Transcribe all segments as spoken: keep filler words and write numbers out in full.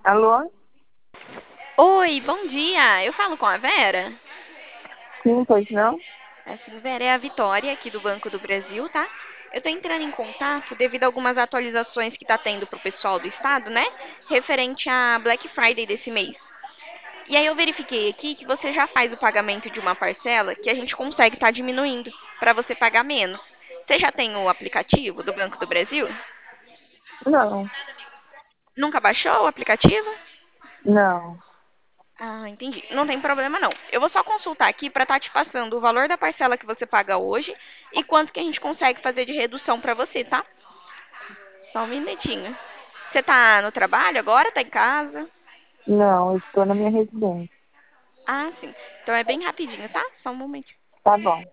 Alô? Oi, bom dia. Eu falo com a Vera? Sim, pois não? Assim, Vera, é a Vitória aqui do Banco do Brasil, tá? Eu tô entrando em contato devido a algumas atualizações que tá tendo pro pessoal do estado, né? Referente a Black Friday desse mês. E aí eu verifiquei aqui que você já faz o pagamento de uma parcela que a gente consegue estar diminuindo para você pagar menos. Você já tem o aplicativo do Banco do Brasil? Não, Nunca baixou o aplicativo? não. Ah, entendi. Não tem problema não. Eu vou só consultar aqui para estar te passando o valor da parcela que você paga hoje e quanto que a gente consegue fazer de redução para você, tá? Só um minutinho. Você tá no trabalho agora? Tá em casa? Não, eu estou na minha residência. Ah, sim. Então é bem rapidinho, tá? Só um momento. Tá bom.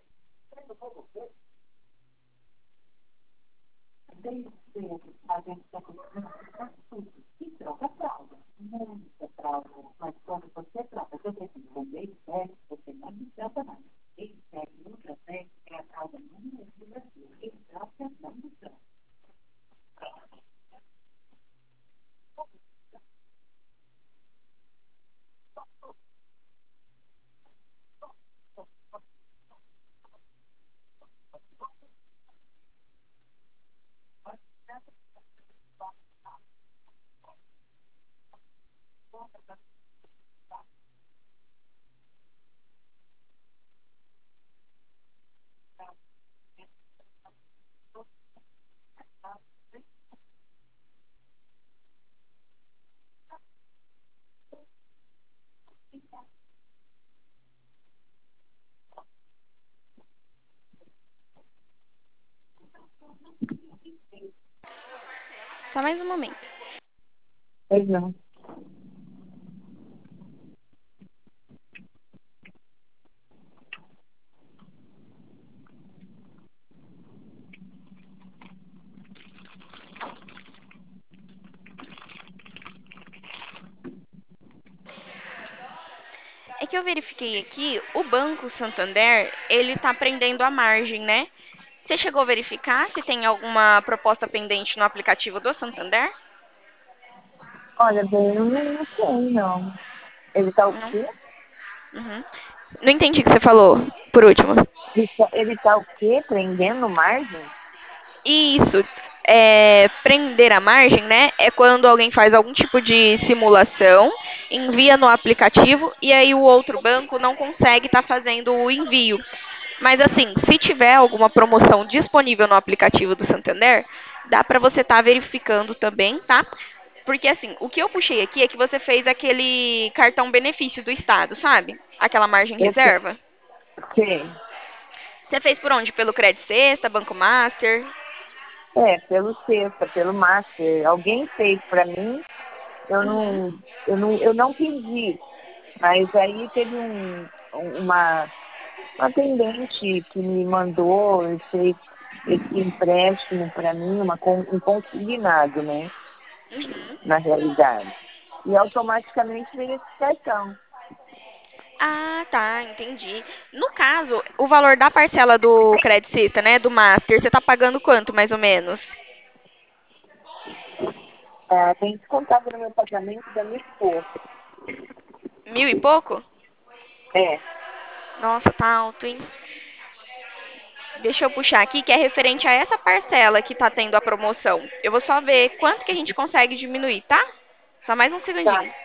Só mais um momento. Pois não. É que eu verifiquei aqui, o Banco Santander, ele tá prendendo a margem, né? Você chegou a verificar se tem alguma proposta pendente no aplicativo do Santander? Olha, bem, eu não, não sei, não. Ele tá o Não? quê? Uhum. Não entendi o que você falou, por último. Ele tá, ele tá o quê? Prendendo margem? Isso, é, prender a margem, né? É quando alguém faz algum tipo de simulação, envia no aplicativo e aí o outro banco não consegue estar fazendo o envio. Mas assim, se tiver alguma promoção disponível no aplicativo do Santander, dá para você estar verificando também, tá? Porque assim, o que eu puxei aqui é que você fez aquele cartão benefício do estado, sabe? Aquela margem Eu te- reserva. sei. Você fez por onde? Pelo Credit Sexta, Banco Master? É, pelo Sexta, pelo Master. Alguém fez para mim, eu Uhum. não, eu não, eu não pedi. Mas aí teve um, uma uma atendente que me mandou esse, esse empréstimo para mim, uma, con- um consignado, né, Uhum. na realidade. E automaticamente veio esse cartão. Ah, tá, entendi. No caso, o valor da parcela do Credit Sexta, né, do Master, você tá pagando quanto, mais ou menos? É, tem descontado no meu pagamento da minha esposa. Mil e pouco? É, Nossa, tá alto, hein? Deixa eu puxar aqui, que é referente a essa parcela que tá tendo a promoção. Eu vou só ver quanto que a gente consegue diminuir, tá? Só mais um tá. segundinho.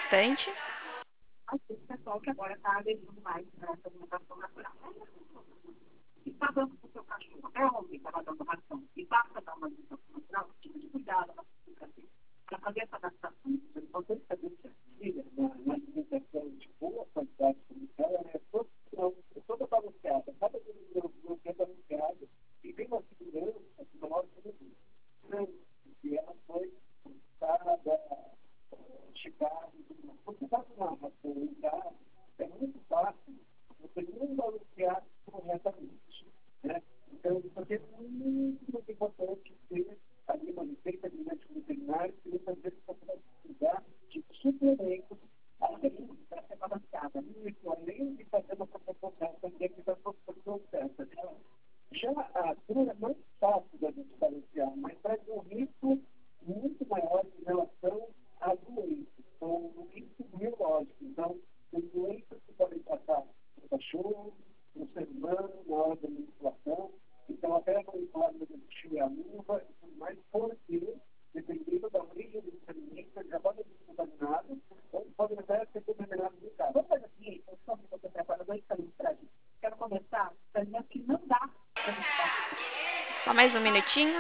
bastante. Assim, o pessoal que agora está aderindo mais para essa alimentação natural. E está dando para o seu cachorro, até ontem estava dando ração, e basta dar uma alimentação natural, tipo de cuidado para fazer essa adaptação. É importante saber que a filha, uma alimentação de boa qualidade comercial, ela é toda, é toda balanceada, cada não é balanceada, e tem uma segurança que nós temos, e ela foi para chegar, porque está na ração, é muito fácil você não balancear corretamente, né? Então, isso aqui é muito, muito importante ter ali uma receita de médico veterinário que muitas vezes você vai precisar de suplementos para ser balanceada. Isso, além de fazer uma proporção certa, tem que fazer uma proporção certa. Já a cura é mais fácil da gente balancear, mas traz um risco muito maior em relação à doença. Então, um risco biológico. Então, tem doenças que podem passar no cachorro, no ser humano, na hora da manipulação. Então, até a manipulação do tio e a luva, e tudo mais, porque, dependendo da origem do alimento, ele já pode ser contaminado, ou pode até ser contaminado no caso. Vamos fazer assim, eu só que você prepara dois caminhos para a gente. Quero começar com alimentos que não dá para a gente fazer. Só mais um minutinho.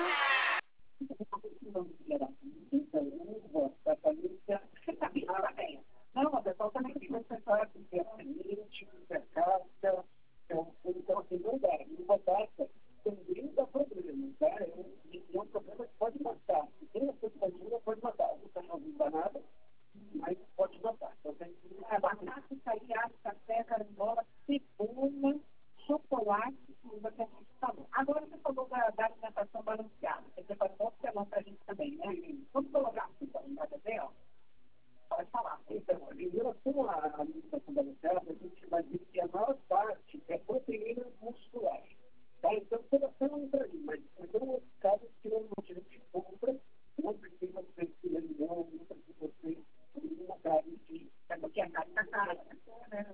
Não, a pessoa também tem que pensar que é ambiente, que é casca, então assim, não dá. E uma casca também dá problema, tá? É um, é um problema que pode matar. Se tem a expectativa, pode matar. O cachorro não dá nada, mas pode matar. Então tem que... É, batata, açaí, alho, café, carambola, cebola, chocolate, uva que a gente falou. Agora você falou da, da alimentação balanceada. Você faz um observar para a gente também, né? Vamos colocar aqui para a gente, ó. Pode falar. Então, em relação à alimentação balanceada, a gente vai dizer que a maior parte é proteína muscular. Tá? Então, coração entra ali, mas são outros casos que normalmente a gente compra, não precisa ser filé mignon, não precisa ser uma carne de... É porque a carne está cara, né?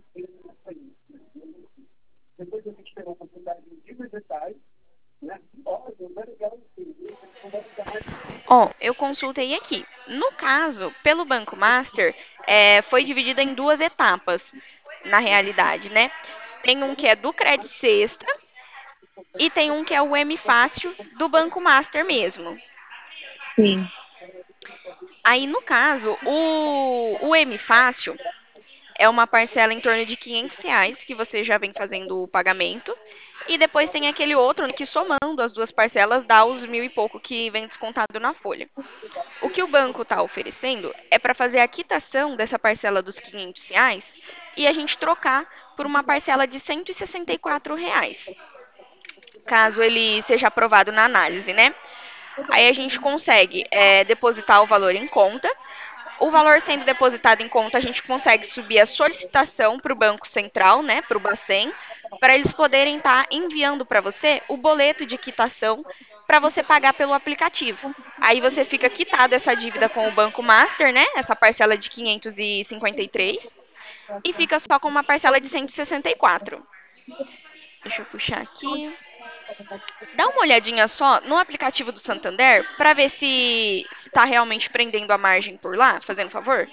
Depois a gente tem uma quantidade de vegetais, né? Óleo, não é legal entender, não vai ficar mais... Ó, eu consultei aqui. No caso, pelo Banco Master, é, foi dividida em duas etapas, na realidade, né? Tem um que é do Credit Sexta e tem um que é o M Fácil do Banco Master mesmo. Sim. Aí, no caso, o, o M Fácil é uma parcela em torno de quinhentos reais que você já vem fazendo o pagamento. E depois tem aquele outro que, somando as duas parcelas, dá os mil e pouco que vem descontado na folha. O que o banco está oferecendo é para fazer a quitação dessa parcela dos quinhentos reais e a gente trocar por uma parcela de cento e sessenta e quatro reais, caso ele seja aprovado na análise, né? Aí a gente consegue é, depositar o valor em conta. O valor sendo depositado em conta, a gente consegue subir a solicitação para o Banco Central, né, para o Bacen, para eles poderem estar enviando para você o boleto de quitação para você pagar pelo aplicativo. Aí você fica quitado essa dívida com o Banco Master, né, essa parcela de quinhentos e cinquenta e três, e fica só com uma parcela de cento e sessenta e quatro. Deixa eu puxar aqui. Dá uma olhadinha só no aplicativo do Santander para ver se está realmente prendendo a margem por lá, fazendo favor.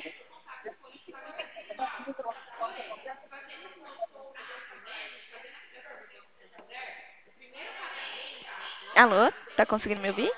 Alô? Tá conseguindo me ouvir?